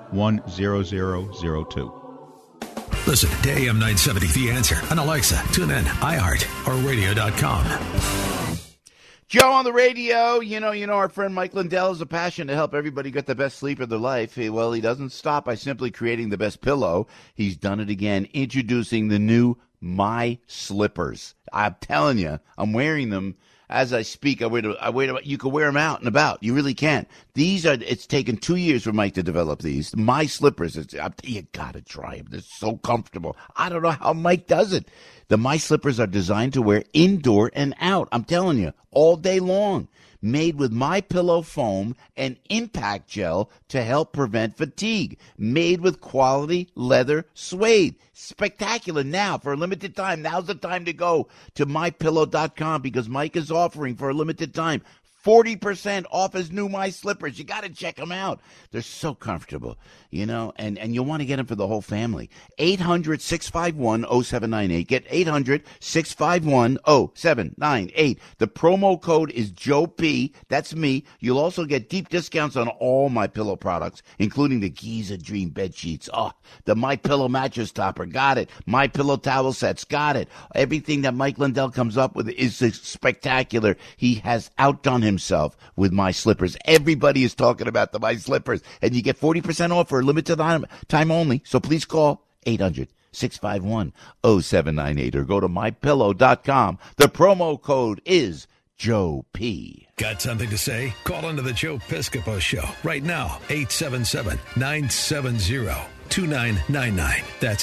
10002. Listen to AM 970 The Answer on Alexa, TuneIn, iHeart, or radio.com. Joe on the radio. You know, our friend Mike Lindell has a passion to help everybody get the best sleep of their life. Well, he doesn't stop by simply creating the best pillow. He's done it again, introducing the new My Slippers. I'm telling you, I'm wearing them as I speak. You can wear them out and about. You really can. It's taken 2 years for Mike to develop these. My Slippers. You gotta try them. They're so comfortable. I don't know how Mike does it. The My Slippers are designed to wear indoor and out. I'm telling you, all day long. Made with MyPillow foam and impact gel to help prevent fatigue. Made with quality leather suede. Spectacular. Now, for a limited time, now's the time to go to MyPillow.com, because Mike is offering for a limited time 40% off his new My Slippers. You got to check them out. They're so comfortable, and you'll want to get them for the whole family. 800-651-0798. Get 800-651-0798. The promo code is Joe P. That's me. You'll also get deep discounts on all My Pillow products, including the Giza Dream bed sheets. Oh, the My Pillow mattress topper. Got it. My Pillow towel sets. Got it. Everything that Mike Lindell comes up with is spectacular. He has outdone himself with My Slippers. Everybody is talking about the My Slippers, and you get 40% off for a limited time only. So please call 800-651-0798 or go to MyPillow.com. The promo code is Joe P. Got something to say? Call into the Joe Piscopo Show right now. 877-970-2999. That's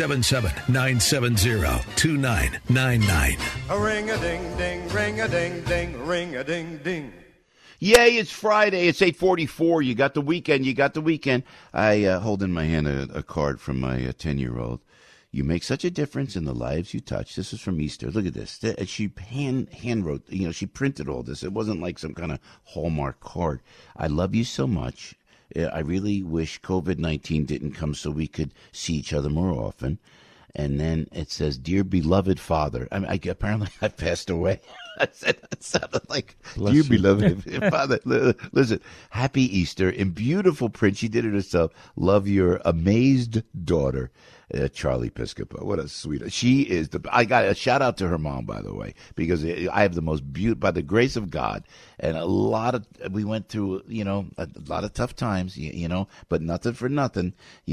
877-970-2999. Ring-a-ding-ding, ring-a-ding-ding, ring-a-ding-ding. Yay, it's Friday. It's 8:44. You got the weekend. I hold in my hand a card from my 10-year-old. You make such a difference in the lives you touch. This is from Easter. Look at this. She hand wrote, she printed all this. It wasn't like some kind of Hallmark card. I love you so much. I really wish COVID-19 didn't come so we could see each other more often. And then it says, Dear beloved Father. Apparently I passed away. I said, that sounded like, Dear beloved Father. Listen, happy Easter. In beautiful print, she did it herself. Love, your amazed daughter. Charlie Piscopo. What a sweet. She is I got a shout out to her mom, by the way, because I have the most beautiful, by the grace of God, and we went through, a lot of tough times, but nothing for nothing,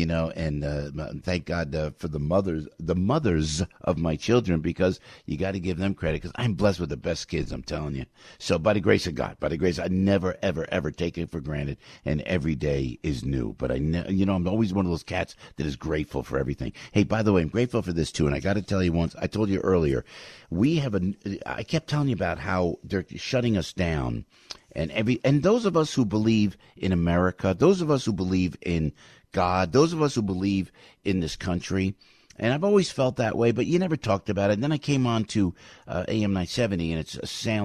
and thank God for the mothers of my children, because you got to give them credit, because I'm blessed with the best kids, I'm telling you. So by the grace of God, I never, ever, ever take it for granted, and every day is new. But I'm always one of those cats that is grateful for everything. Hey, by the way, I'm grateful for this too, and I got to tell you once. I told you earlier, I kept telling you about how they're shutting us down, and those of us who believe in America, those of us who believe in God, those of us who believe in this country. And I've always felt that way, but you never talked about it. And then I came on to AM 970, and it's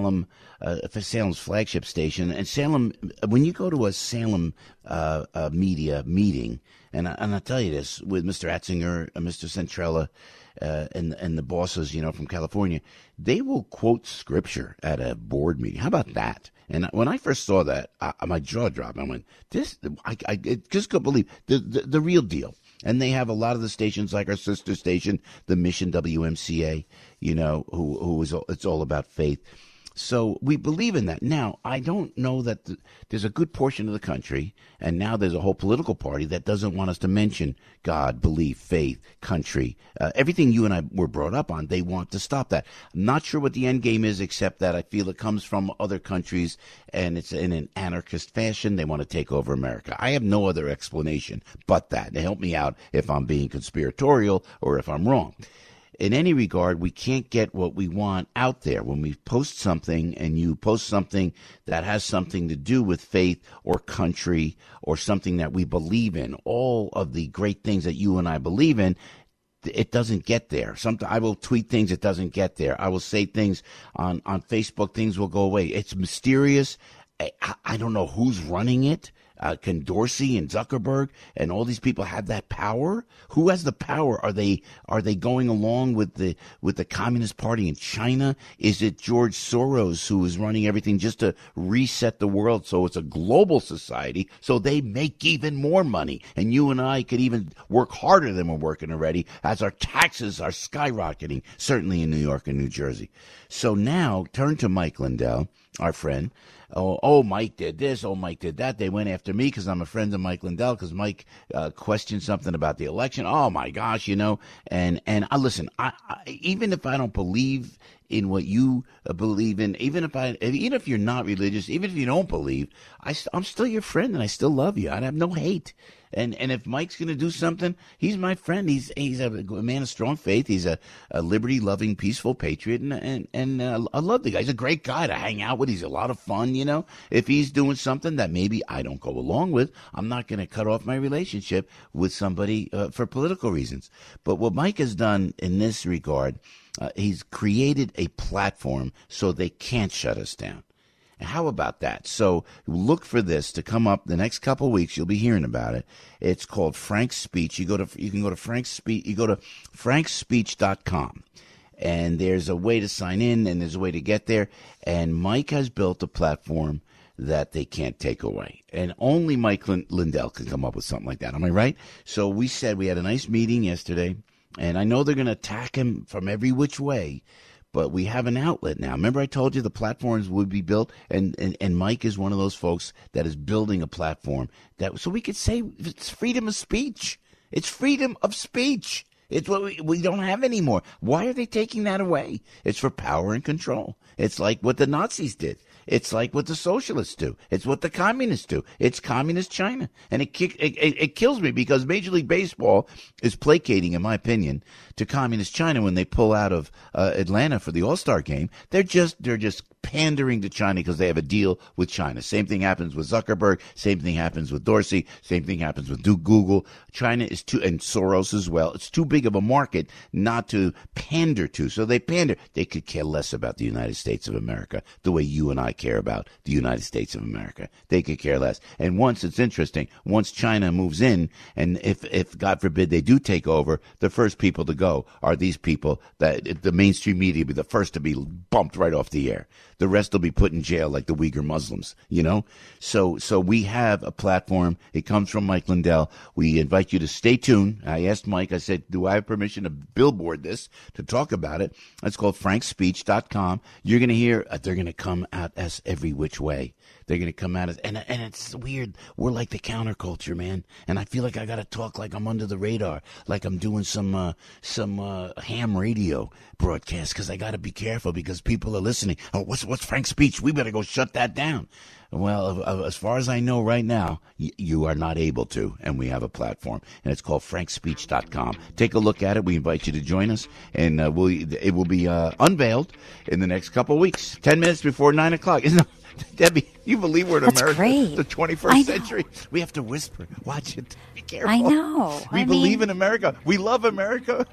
Salem's flagship station. And Salem, when you go to a Salem media meeting, and I'll tell you this, with Mr. Atzinger, Mr. Centrella, and the bosses, from California, they will quote scripture at a board meeting. How about that? And when I first saw that, my jaw dropped. I went, I just couldn't believe the real deal. And they have a lot of the stations, like our sister station, the Mission WMCA, who is, it's all about faith. So we believe in that. Now, I don't know that there's a good portion of the country, and now there's a whole political party that doesn't want us to mention God, belief, faith, country, everything you and I were brought up on. They want to stop that. I'm not sure what the end game is, except that I feel it comes from other countries, and it's in an anarchist fashion. They want to take over America. I have no other explanation but that. They help me out if I'm being conspiratorial or if I'm wrong. In any regard, we can't get what we want out there. When we post something, and you post something that has something to do with faith or country or something that we believe in, all of the great things that you and I believe in, it doesn't get there. I will tweet things, it doesn't get there. I will say things on Facebook, things will go away. It's mysterious. I don't know who's running it. Can Dorsey and Zuckerberg and all these people have that power? Who has the power? Are they going along with the Communist Party in China? Is it George Soros who is running everything just to reset the world so it's a global society so they make even more money? And you and I could even work harder than we're working already, as our taxes are skyrocketing, certainly in New York and New Jersey. So now turn to Mike Lindell, our friend. Oh, Mike did this. Oh, Mike did that. They went after me because I'm a friend of Mike Lindell, because Mike questioned something about the election. Oh, my gosh, And listen, I even if I don't believe in what you believe in, even if you're not religious, even if you don't believe, I'm still your friend, and I still love you. I have no hate. And if Mike's going to do something, he's my friend. He's a man of strong faith. He's a liberty-loving, peaceful patriot, and I love the guy. He's a great guy to hang out with. He's a lot of fun, If he's doing something that maybe I don't go along with, I'm not going to cut off my relationship with somebody for political reasons. But what Mike has done in this regard, he's created a platform so they can't shut us down. How about that? So look for this to come up the next couple of weeks. You'll be hearing about it. It's called Frank's Speech. You can go to Frank's Speech. You go to frankspeech.com, and there's a way to sign in, and there's a way to get there. And Mike has built a platform that they can't take away. And only Mike Lindell can come up with something like that. Am I right? So we said we had a nice meeting yesterday, and I know they're going to attack him from every which way. But we have an outlet now. Remember I told you the platforms would be built, and Mike is one of those folks that is building a platform so we could say it's freedom of speech. It's freedom of speech. It's what we don't have anymore. Why are they taking that away? It's for power and control. It's like what the Nazis did. It's like what the socialists do. It's what the communists do. It's communist China. And it kills me, because Major League Baseball is placating, in my opinion, to communist China when they pull out of Atlanta for the All-Star game. They're just pandering to China because they have a deal with China. Same thing happens with Zuckerberg. Same thing happens with Dorsey. Same thing happens with Google. China is and Soros as well. It's too big of a market not to pander to. So they pander. They could care less about the United States of America the way you and I care about the United States of America. They could care less. And it's interesting, once China moves in, and if God forbid they do take over, the first people to go are these people that the mainstream media will be the first to be bumped right off the air. The rest will be put in jail like the Uyghur Muslims, you know? So we have a platform. It comes from Mike Lindell. We invite you to stay tuned. I asked Mike, I said, do I have permission to billboard this, to talk about it? It's called frankspeech.com. You're going to hear, they're going to come at us every which way. They're going to come at us. And it's weird. We're like the counterculture, man. And I feel like I got to talk like I'm under the radar, like I'm doing some ham radio broadcast, because I got to be careful because people are listening. Oh, what's Frank's speech? We better go shut that down. Well, as far as I know right now, you are not able to, and we have a platform, and it's called frankspeech.com. Take a look at it. We invite you to join us, and it will be unveiled in the next couple of weeks, 10 minutes before 9 o'clock. Isn't it? Debbie, you believe we're in That's America, great. the 21st century? We have to whisper. Watch it. Be careful. I know. We believe in America. We love America.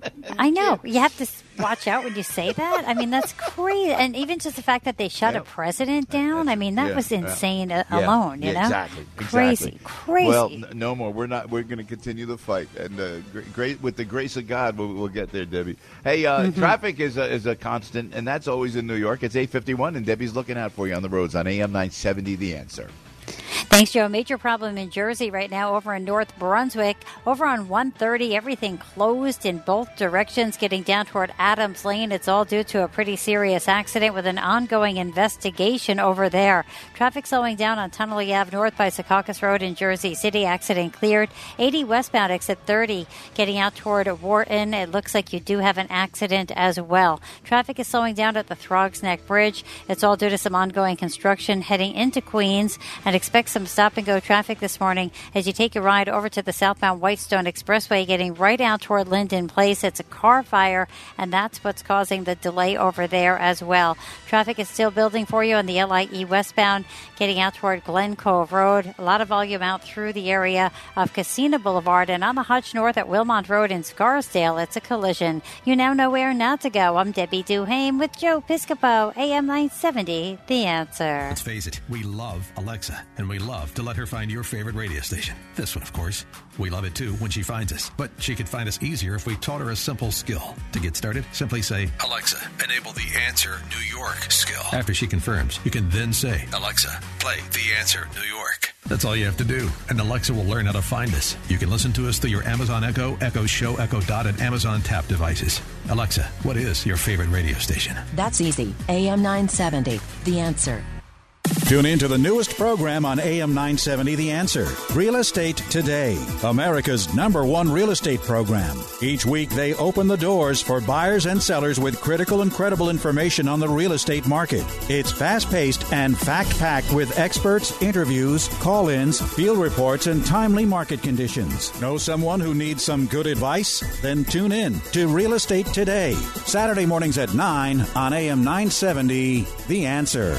I know. You have to watch out when you say that. I mean, that's crazy. And even just the fact that they shut a president down, I mean, that was insane alone, you know? Exactly. Crazy. Well, no more. We're not. We're going to continue the fight. And great with the grace of God, we'll get there, Debbie. Hey, traffic is a constant, and that's always in New York. It's 8:51, and Debbie's looking out for you on the roads on AM 970, The Answer. Thanks, Joe. Major problem in Jersey right now over in North Brunswick. Over on 130, everything closed in both directions, getting down toward Adams Lane. It's all due to a pretty serious accident with an ongoing investigation over there. Traffic slowing down on Tunnelly Ave North by Secaucus Road in Jersey City. Accident cleared. 80 westbound, exit 30, getting out toward Wharton. It looks like you do have an accident as well. Traffic is slowing down at the Throgs Neck Bridge. It's all due to some ongoing construction heading into Queens, and expect some stop-and-go traffic this morning as you take a ride over to the southbound Whitestone Expressway, getting right out toward Linden Place. It's a car fire, and that's what's causing the delay over there as well. Traffic is still building for you on the LIE westbound, getting out toward Glen Cove Road. A lot of volume out through the area of Casino Boulevard, and on the Hutch North at Wilmont Road in Scarsdale, it's a collision. You now know where not to go. I'm Debbie Duhame with Joe Piscopo, AM 970, The Answer. Let's face it, we love Alexa, and we love to let her find your favorite radio station. This one, of course. We love it, too, when she finds us. But she could find us easier if we taught her a simple skill. To get started, simply say, Alexa, enable the Answer New York skill. After she confirms, you can then say, Alexa, play the Answer New York. That's all you have to do, and Alexa will learn how to find us. You can listen to us through your Amazon Echo, Echo Show, Echo Dot, and Amazon Tap devices. Alexa, what is your favorite radio station? That's easy. AM 970, The Answer. Tune in to the newest program on AM 970, The Answer. Real Estate Today, America's #1 real estate program. Each week, they open the doors for buyers and sellers with critical and credible information on the real estate market. It's fast-paced and fact-packed with experts, interviews, call-ins, field reports, and timely market conditions. Know someone who needs some good advice? Then tune in to Real Estate Today, Saturday mornings at 9 on AM 970, The Answer.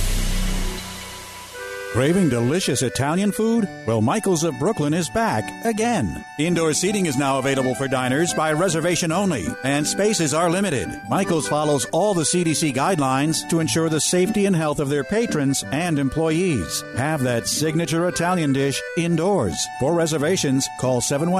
Craving delicious Italian food? Well, Michael's of Brooklyn is back again. Indoor seating is now available for diners by reservation only, and spaces are limited. Michael's follows all the CDC guidelines to ensure the safety and health of their patrons and employees. Have that signature Italian dish indoors. For reservations, call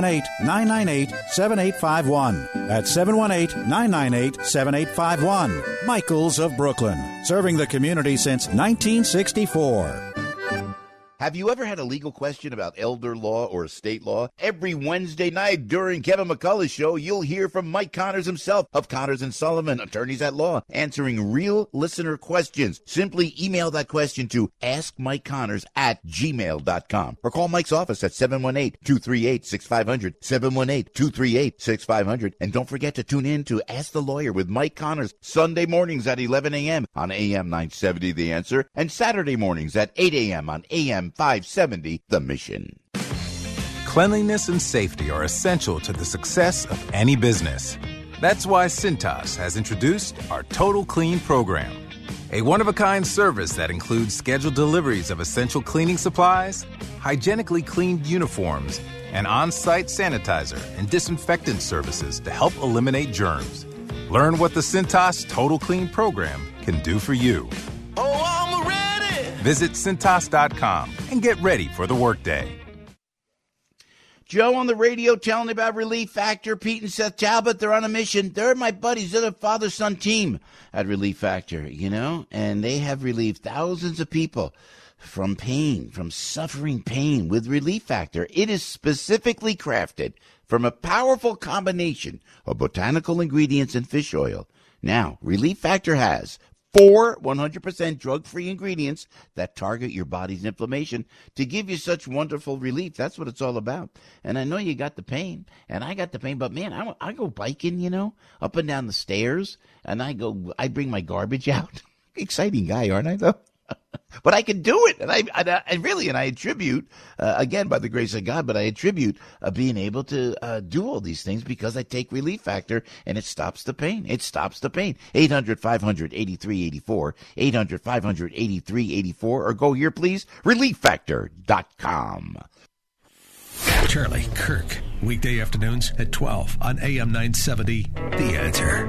718-998-7851. That's 718-998-7851. Michael's of Brooklyn, serving the community since 1964. Have you ever had a legal question about elder law or estate law? Every Wednesday night during Kevin McCullough's show, you'll hear from Mike Connors himself of Connors & Sullivan, attorneys at law, answering real listener questions. Simply email that question to askmikeconnors@gmail.com or call Mike's office at 718-238-6500, 718-238-6500. And don't forget to tune in to Ask the Lawyer with Mike Connors, Sunday mornings at 11 a.m. on AM 970 The Answer, and Saturday mornings at 8 a.m. on AM 570 The Mission. Cleanliness and safety are essential to the success of any business. That's why Cintas has introduced our Total Clean program, a one-of-a-kind service that includes scheduled deliveries of essential cleaning supplies, hygienically cleaned uniforms, and on-site sanitizer and disinfectant services to help eliminate germs. Learn what the Cintas Total Clean program can do for you. Oh, I'm ready! Visit Cintas.com and get ready for the workday. Joe on the radio telling about Relief Factor. Pete and Seth Talbot, they're on a mission. They're my buddies. They're the father-son team at Relief Factor, and they have relieved thousands of people from pain, from suffering pain with Relief Factor. It is specifically crafted from a powerful combination of botanical ingredients and fish oil. Now, Relief Factor has 4 100% drug-free ingredients that target your body's inflammation to give you such wonderful relief. That's what it's all about. And I know you got the pain, and I got the pain, but man, I go biking, up and down the stairs, and I bring my garbage out. Exciting guy, aren't I, though? But I can do it, and I attribute, again, by the grace of God, but I attribute being able to do all these things because I take Relief Factor, and it stops the pain. It stops the pain. 800-500-8384, 800-500-8384, or go here, please, ReliefFactor.com. Charlie Kirk, weekday afternoons at 12 on AM 970, The Answer.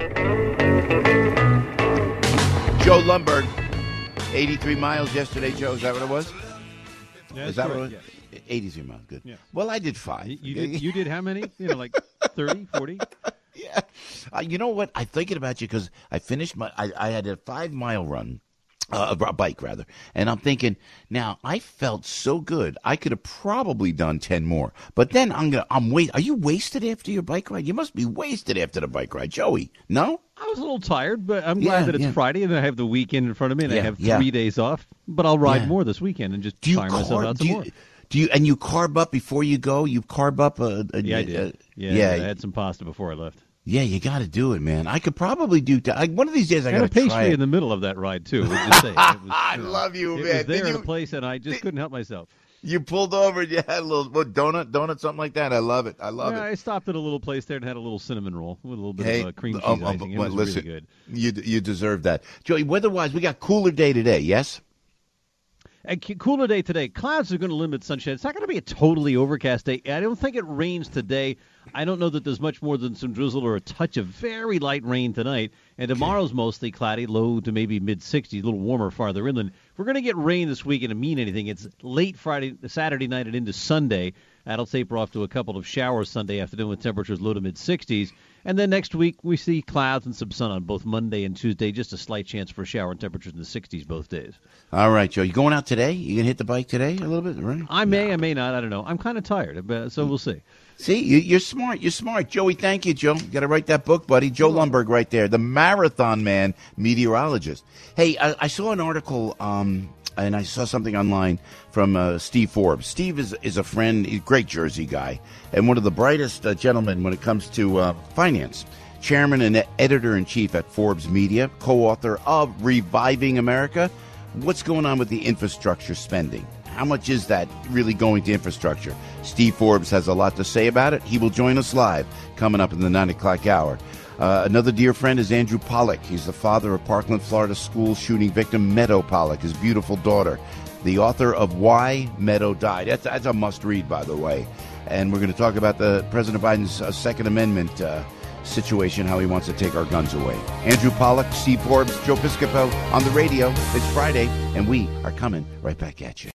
Joe Lundberg. 83 miles yesterday, Joe. Is that what it was? Yeah, is that correct, what it was? yes. 83 miles. Good. Yeah. Well, I did 5. You did how many? Like 30, 40? Yeah. You know what? I'm thinking about you because I finished I had a 5-mile run. A bike, rather. And I'm thinking, now, I felt so good. I could have probably done 10 more. But then are you wasted after your bike ride? You must be wasted after the bike ride. Joey, no? I was a little tired, but I'm glad that it's Friday and I have the weekend in front of me and I have 3 days off. But I'll ride more this weekend and just tire myself out some more. And you carb up before you go? You carb up Yeah, I did. I had some pasta before I left. Yeah, you got to do it, man. I could probably do one of these days. I got to try it. And a pastry in the middle of that ride too. Just say. I love you, man. It was there at a place, and I just couldn't help myself. You pulled over and you had a little donut, something like that. I love it. I love it. I stopped at a little place there and had a little cinnamon roll with a little bit of cream cheese icing. It was really good. You deserve that, Joey. Weather-wise, we got cooler day today. Yes. A cooler day today. Clouds are going to limit sunshine. It's not going to be a totally overcast day. I don't think it rains today. I don't know that there's much more than some drizzle or a touch of very light rain tonight. And tomorrow's mostly cloudy, low to maybe mid-60s, a little warmer farther inland. If we're going to get rain this weekend to mean anything, it's late Saturday night and into Sunday. That'll taper off to a couple of showers Sunday afternoon with temperatures low to mid-60s. And then next week, we see clouds and some sun on both Monday and Tuesday. Just a slight chance for a shower and temperatures in the 60s both days. All right, Joe. You going out today? You going to hit the bike today a little bit? Right? I may not. I don't know. I'm kind of tired, so we'll see. See, you're smart. You're smart. Joey, thank you, Joe. You got to write that book, buddy. Joe Lundberg right there, the marathon man meteorologist. Hey, I saw an article and I saw something online from Steve Forbes. Steve is a friend, he's a great Jersey guy, and one of the brightest gentlemen when it comes to finance. Chairman and editor-in-chief at Forbes Media, co-author of Reviving America. What's going on with the infrastructure spending? How much is that really going to infrastructure? Steve Forbes has a lot to say about it. He will join us live coming up in the 9 o'clock hour. Another dear friend is Andrew Pollack. He's the father of Parkland, Florida school shooting victim Meadow Pollack, his beautiful daughter, the author of Why Meadow Died. That's a must-read, by the way. And we're going to talk about the President Biden's Second Amendment situation, how he wants to take our guns away. Andrew Pollack, Steve Forbes, Joe Piscopo on the radio. It's Friday, and we are coming right back at you.